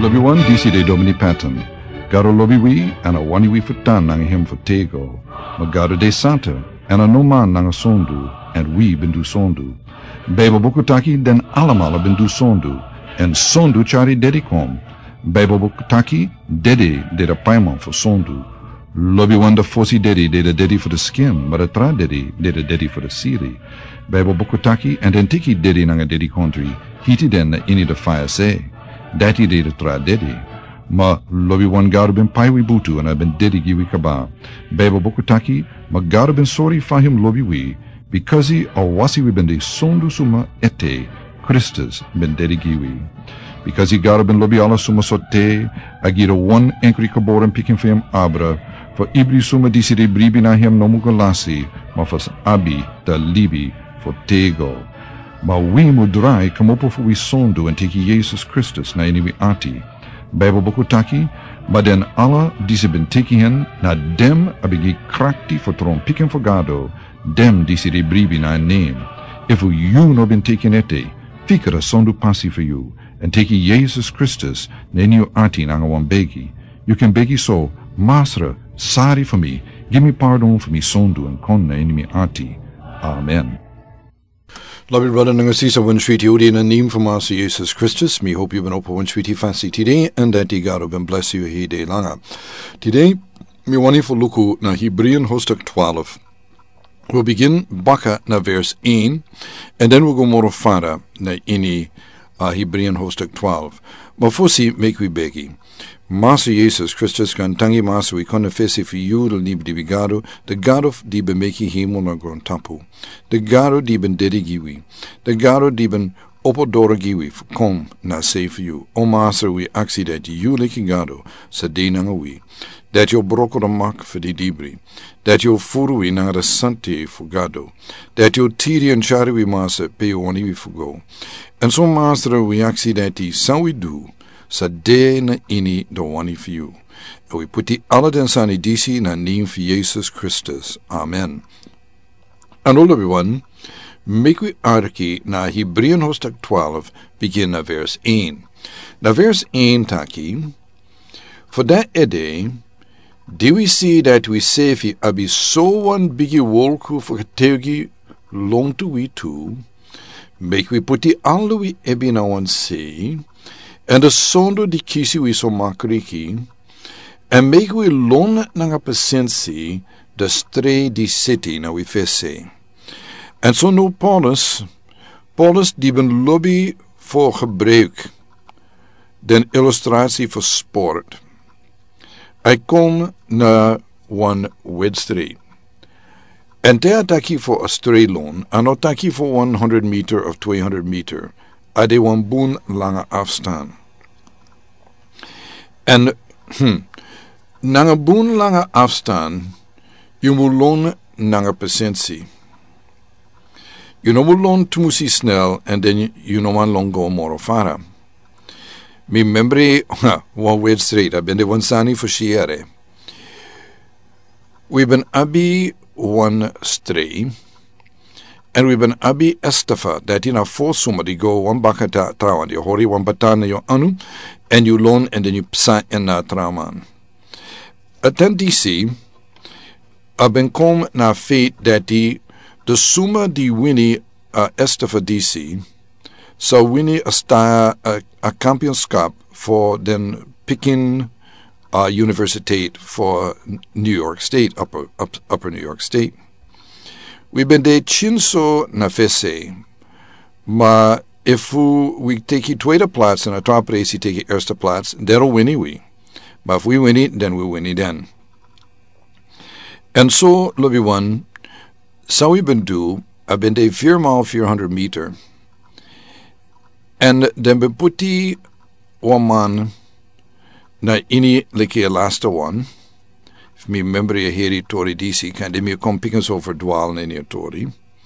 Lobby one DC de Domini Patton. Garo lobby we and a wani we futan nang him for tego. Magaro de Santa and a no man nang sondu and we bindu sondu. Bebo bukutaki den alamala bindu sondu and sondu chari dedikom. Bebo bukutaki dedi de the paimon for sondu. Lobby one the fosi dedi de the dedi for the skin, but a tra dedi de the dedi for the siri. Bebo bukutaki and entiki dedi nang a dedi country. Hiti den ini the fire say. Dati de the tra dedi. Ma lobby one garo ben paiwi butu and I ben dedi giwi kaba. Bebo bukutaki ma garo ben sorry for him lobby we because he or wasi we ben de sondu suma ete Christus ben dedi giwi. Because he garo ben lobby ala suma sote agira one enkri kaboren picking for him abra for ibri suma disi de bribi na him nomugalasi ma fas abi da libi for tego. Ma we mudrai kamopo fu we sondu and teki Jesus Christus na ini we ati. Bijbel bokutaki, maar den alle die ze ben tekenen, na dem abigi krakti voor tron piken voor gado, dem die ze de bribi na neem. If you no ben teken ete, fikere sondu passi for you, and teki Jesus Christus, nen you ati nanga wan begi. You can begi so, Master, sorry for me, give me pardon for me sondu and konna in me ati. Amen. Lovely brother, nanga sisa wan sweetie odi in a name from Master Jesus Christus. Me hope you've been open wan sweetie fancy today, and that the God will bless you he day langa. Today, me wani for luku na Hebreeën hoofdstuk 12. We'll begin baka na vers 1, and then we'll go more further na ini Hebreeën hoofdstuk 12. Maar voorzie make we begi. Master Jesus Christus kan tangi master we confessi for you del nib di bigado, the God of di ben meki hemel na gron tapu, the God di ben dedi giwi, the God di ben opodora giwi kom na say for you. O master we aksi that you leki gado sa de nanga we, that your broko de mak for di dibri, that your furu na de sante for gado, that your tiri and chari we master pe wani we for go. And so master we aksi that di san we do, sa de na ini do wani for you. En we put die alle den sani disi na name for Jesus Christus. Amen. And all everyone, make we arki na Hebreeën hoofdstuk 12, begin na vers 1. Na vers 1 taki, for that ede, do we see that we say if abi so one biggie wolku for tegi long to we too, make we put die alle we ebi na one say, en de sondo di kisi we so makriki, en make we lon nanga pasensi de stre di city na we fesse. En so no Paulus die ben lobby voor gebruik, den illustratie voor sport. Hij kom na one wedstrijd. En daar taki voor een streelon, en ook taki voor 100 meter of 200 meter, ade one boon lange afstand. En nanga boon lange afstand, je moet loon nanga patiëntie. Je no moet loon tumusi snel, en dan je no man long go moro fara. Mi membri, one wedstrijd, I ben de one sani for shiere. We ben abi one stray, and we ben abi estafa, that in a four summa die go one bakata trawan, die hori one batana yo anu, and you loan and then you psa en na traman. Ten DC, ben kom na feit dat die de summa die winnie estafa DC, so winnie a kampioenschap voor den Peking Universiteit for New York State, upper New York State. We ben de chinso na fesse, maar if we take tweede plaats en a top race take eerste plaats, that'll win we. Maar if we win it, then we win it then. En so, lobby one, zou we ben do, ben de 4x400 meter. En dan ben put die one man na ini like last one. If me remember je heri tori DC, kan de me kom pickens over dwalen in je tori.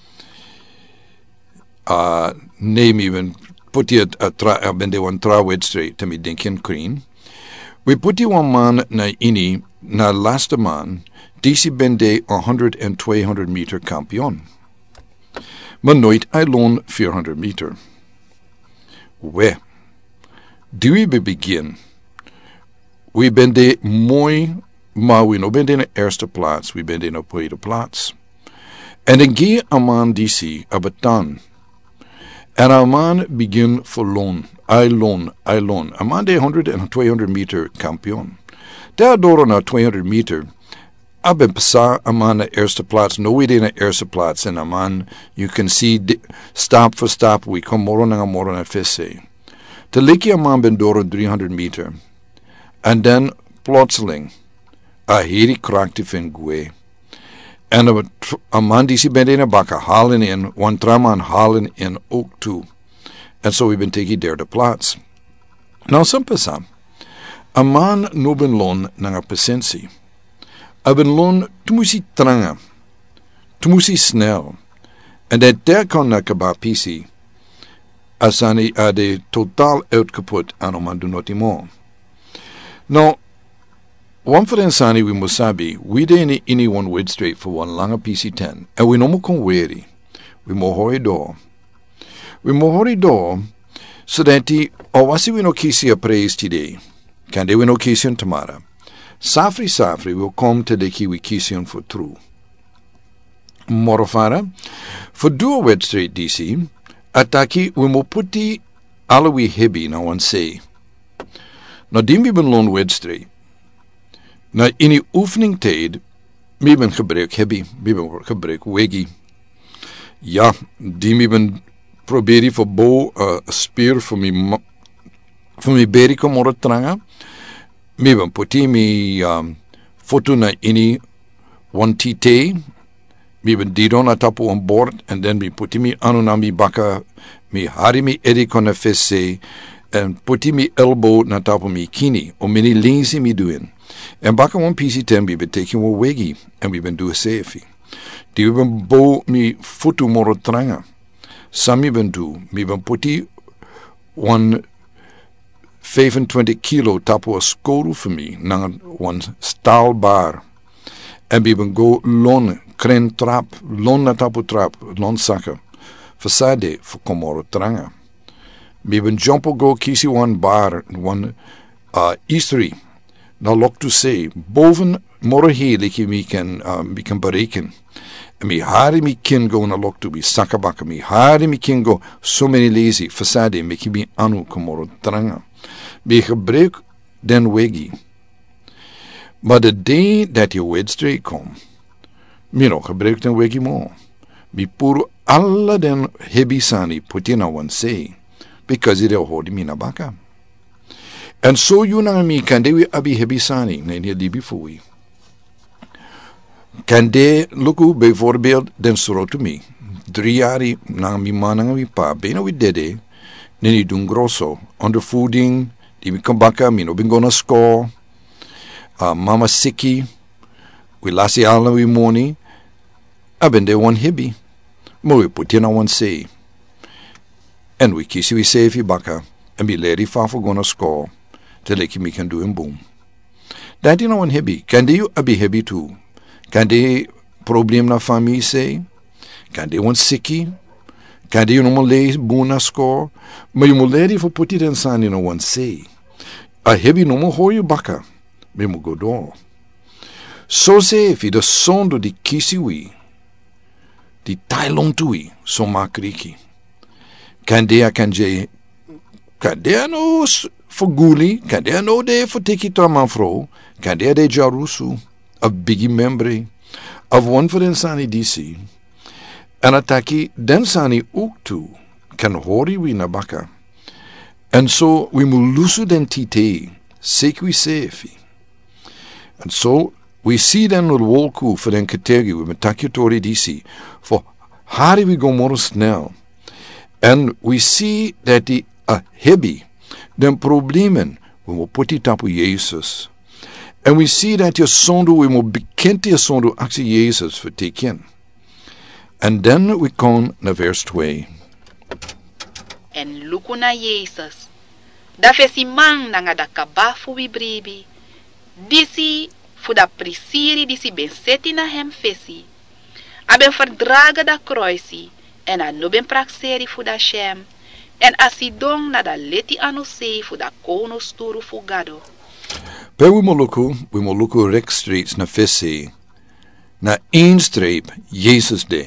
Neem even put je ben de one wedstrijd te me denken kreen. We put die one man na ini na last man DC ben de 100 en 200 meter kampioen. Maar nooit I loon 400 meter. We, do we begin we ben de mooi, maar we no ben de na eerste plaats, we ben de na tweede plaats. En dan ging een man DC op het dan. En een man begin voor loon. Een man de 100 en 200 meter kampioen. Daardoor na 200 meter. Ik ben pasa een man na eerste plaats. No we de na eerste plaats. En een man, you can see, stap voor stap, we kom morgen naar visse. Te likje een man ben door 300 meter. En dan plotseling, a heri kraakte van gwe. En een man die ze bij de bakken halen in, one traman halen in ook toe. En zo we ben tegen derde plaats. Nou, simpel. Een man no ben loon naar een patiëntie. Ben loon, tu moest hij trangen. Tu moest hij snel. En dat daar kan naar kabapisi. Als hij de totaal uitgeput aan om aan doen wat hij moet. Nou, one for insani we musabi, we de in one word straight for one lange PC10, and we no more kon weary. We mo hurry door. We mo hurry door, so that the wasi we no kisi a praise today. Can they we no kisi on tomorrow? Safri will come to the ki we kisi on for true. Morofara, for do a word straight DC, ataki we mo puti ala we hebi na one say. No dimbi ben loon word straight. Na in die oefeningtijd, mi ben gebruik hebby, mi ben gebruik weggy. Ja, die mi ben probeer voor bo speer voor mi beriko moro tranga. Mi ben puti mi foto na ini one TT. Mi ben diro na tapu on board en dan mi puti mi anu na mi baka, mi hari mi eriko na fesse en puti mi elbow na tapu mi kini, o mini lazy mi doen. En bakken one PC10 we betekenen we weggy en we ben doen safe. Die we ben bo mi foto moro tranga. Sami ben doen, mi ben puti one 25 kilo tapo a skoru voor mi na one staalbar. En we ben go lon kren trap, lon na tapo trap, lon zakken. Fasade voor komoro tranga. We ben jumpo go kisi one bar, one eastery. Nou, lok to say, boven morgen like mi kan bereiken. En mi hari mi kin go na lok to bi sakabaka mi hari mi kin go so many lazy facade mi ki mi anu komoro tranga. Mi gebruik den weggy. Maar the day that je wedstrijd kom, mi no gebruik den weggy mo. Mi puro alla den hebi sani putina one say, because it hodi mi na baka. En so you na mi kan de abi hebisani nee die libi fui. Kan de luku bijvoorbeeld den sorotu mi. 3 jaar na mi man na mi pa bena we dede neni doen grosso undervoeding die mi kan baka mi no bingo na school. Mama siki we lasi alla we moni. Aben de one hebi. Mo we put in one say. En we kisi we save baka en mi lady fa for gonna school. Till ik me kan doen boom. Dat you know een hebi. Kan die abi hebi too? Kan die probleem na familie zijn? Kan die een sikkie? Kan die nog lees boom na score? Maar je moet leren voor putti den san in een say. A hebi nog maar hoor je bakken. We moet go door. Zo zeg je de zonde die kisi we. Die tailon tui. Zo maak riki. Kan die no for guli, kan de no de for tiki traman fro, kan de jarusu, of biggie membri, of one for den sani DC. En ataki den sani ook toe, kan hori we na baka. En so we moet lusu den tite, sek we safe. En so we see den no wolku for den kategi, we metaki tori DC, for hari we go more snel. And we see that the heavy, den problemen, we moet putti tapu Jezus. And we see that je zonde, we moet bekend je zonde actie Jezus verteken. And then we come naar vers 2. En luku na Jezus. Da fesi man nanga da kabafu we bribi. Disi fu da prisiri disi ben seti na hem fesi. A ben verdragen da kruisi. En a no ben praxeri fu da shem. En asidong na da leti anu sei fu da kono sturu fu gado. Pe we moluku rek streets na fesse, na één streep, Jezus de.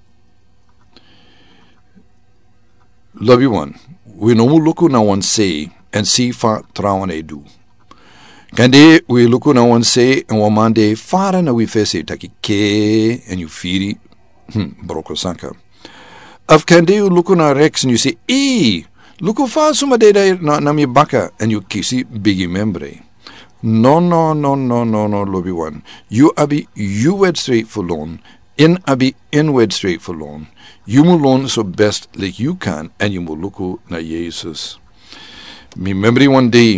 Love you one. We no luku na one say, and see fa trawan e do. Kande we luku na one say, and one mande fara na we fesse taki ke, and you firi, broko sanka. Of kande you luku na rex, and you say, luku fa suma de na mi baka, and you kisi bigi membre. No, lobby one. You abi wed straight for loan. In abi wed straight for loan. You will loan so best like you can, and you will look na Jesus. Me memory one day,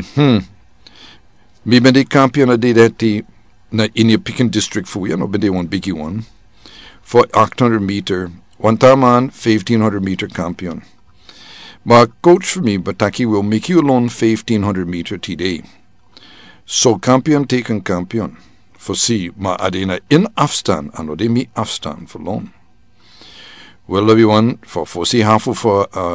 me bende champion a day that na in your picking district for we, no bende one biggie one. For 800 meter, one time on 1500 meter champion. My coach for me, Bataki will make you loan 1500 meter today. So kampion teken kampion. For see, ma adena in afstand, anode mi afstand for loan. Well, everyone, for see half of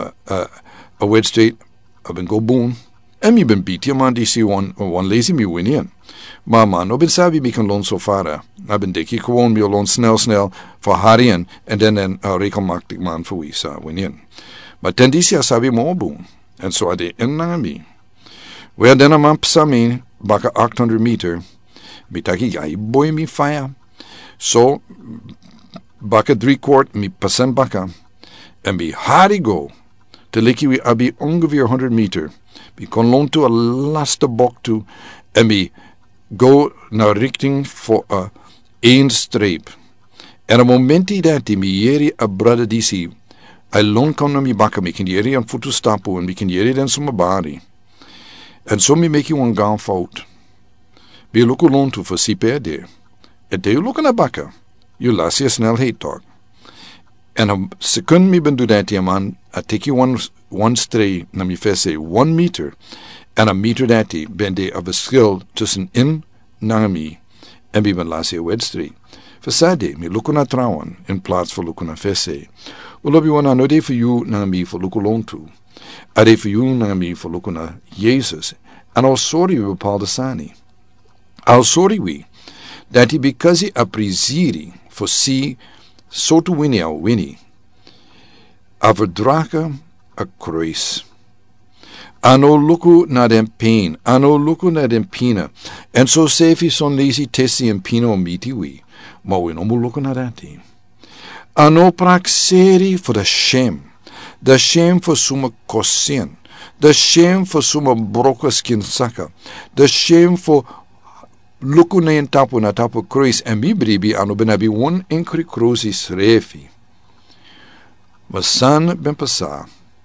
a wed state, I've been go boon. En mi ben beat man DC one lazy me win in. Maar man, no ben sabi mi kan loon so far. Na ben dekkie gewoon mi loon snel voor harien en dan regelmatig man voor wie sa win in. Maar ten DC sabi mo boon. En so ade en na mi. Well, then I'm up some baka 800 meter. Mitaki I boy me fire. So baka 3/4 me percent baka. En be hardy go. Te liki we abi ongeveer 100 meter. We kon loon to a laste bok toe. En we go naar richting voor één streep. En op momenti dat die mieri a brother DC. I loon kon na mi baka. Me kan die eri aan foto stapu. En me kan die eri dan soma bari. En so me make you one gaan fout. We look alone to for CPD. En de look na baka. You laat je snelheid toch. En een second me ben do dat die man. I take you one stray na mi fesse 1 meter. En een meter dat die ben de of a skill tussen in na mi. En we ben laat je wedstray. Versade me look na trouwen in plaats voor look na fesse. Well, love you one no day for you na mi for look alone to. Ade for you na mi for look na Jesus. And al sorry we Paul de Sani. Al sorry we that he because he appreziri for see so to winnie al winnie. Overdrake a kruis. Ano luku na den pain. Ano luku na den pina. And so safe son lazy tessi and pino miti we. Ma we no mo luku na dati. Ano praxeri for the shame. The shame for suma kosin. The shame for suma broka skin saka. The shame for luku na tapu kruis. En mi bribi ano benabi one enkri kruisi srefi. Maar san ben pasa.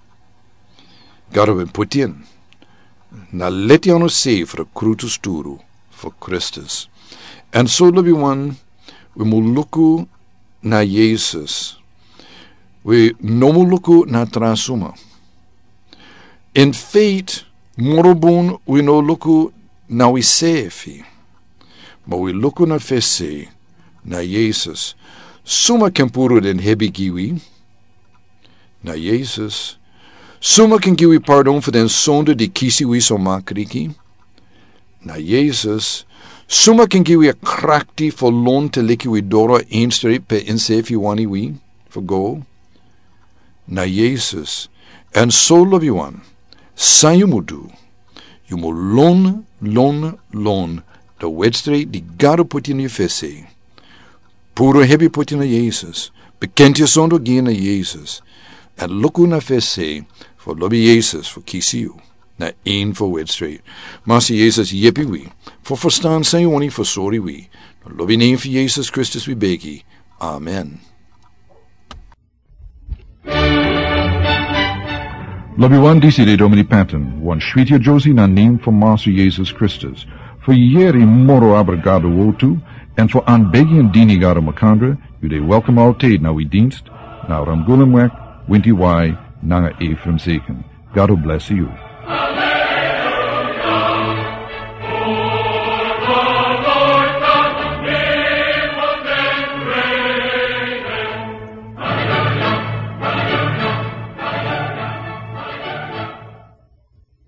Garo ben put in. Na let je se voor krutu sturu voor Christus. En so lobi one, we mo luku na Jesus. We no mo luku na transuma. In faith, morobun we no luku na we sefi. Maar we luku na fesse na Jesus. Suma kempuru den hebi giwi. Na Jesus. Suma kan giwi pardon voor den zonde die kisi we so makriki. Na Jesus. Suma kan giwi a krakti voor loon te liki we dora een streep pe insefi wani we. For go. Na Jesus. En so love you one. San you mudu. You mo loon. De wedstrijd die God put in je fesse. Puro hebi put in Jesus. Bekend je zonde gaan naar Jesus. En look na fesse. Voor lobby Jesus. Voor kiesie you. Na één voor wedstrijd. Master Jesus jeppie we. Voor verstaan zijn je niet voor sorry we. Lobby name voor Jesus Christus we begi. Amen. Lobby one DC de Domini Patton. One Schwitje Josie na name voor Master Jesus Christus. Voor jeri moro abrigado wotu. En voor aanbegi en dini gado makandra. U de welcome altijd na we dienst. Na ramgulemwek. Winty Y. Nanga Ephraim Zeken. God bless you.